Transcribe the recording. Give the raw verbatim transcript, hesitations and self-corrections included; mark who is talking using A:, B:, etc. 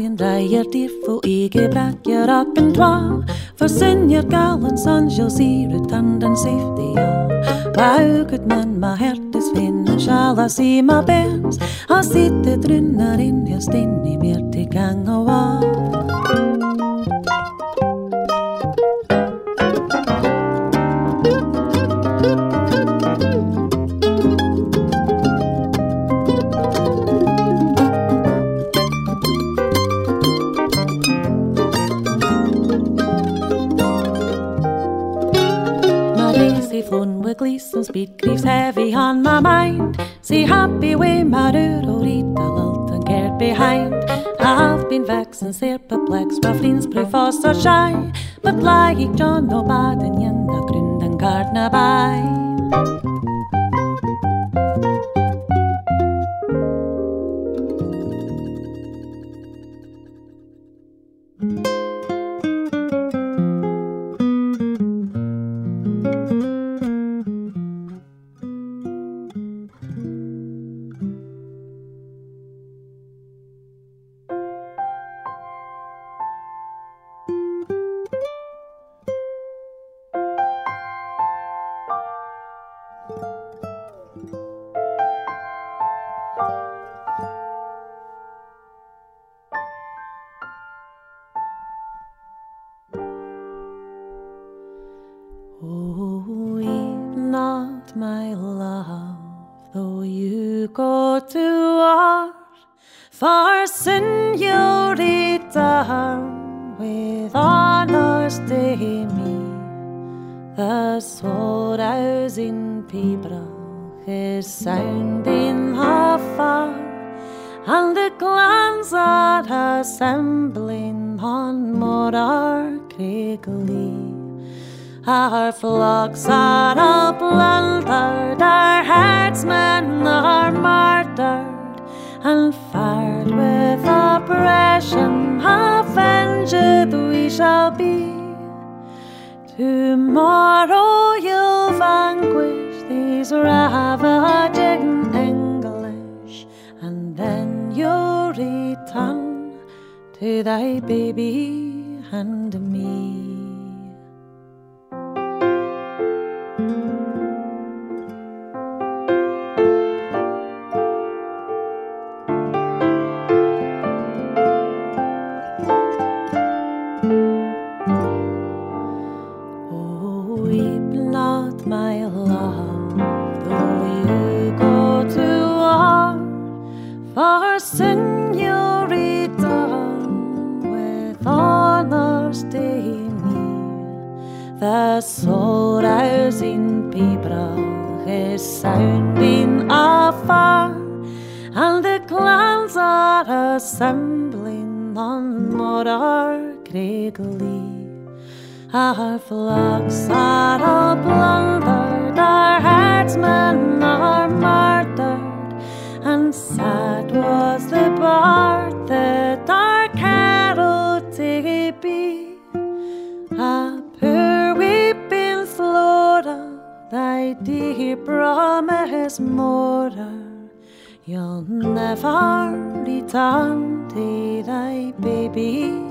A: Dagen dreier dir få ikke brekker appen tva For synjer galen sann jo sier ut tanden siftig ja Bauket men ma hertes finner sjala si ma bens Ha sittet runnar inn just inn i mer til gang og va Phone with gleesome speed grieves heavy on my mind See happy way my rurorita lulled and cared behind I've been vexed and ser perplexed Vad finns pröva så shy But like John och baden gända grunden gardna by Oh, weep not, my love, though you go to war, for Senorita, with honor stay me. The sorrows in Pibrach is sounding afar, and the clans are assembling on Morar Craigley. Our flocks are all plundered, our herdsmen are martyred, and fired with oppression, avenged we shall be. Tomorrow you'll vanquish these ravaging English, and then you'll return to thy baby and me. My love, though you go to war, for Senorita, with honor stay me. The sorrows in Pibrach is sounding afar, and the clans are assembling on Morar Craigley. Our flocks are all plundered, our herdsmen are martyred, and sad was the part that our cattle did be. A poor weeping Flora, thy dear promise more, you'll never return to thy baby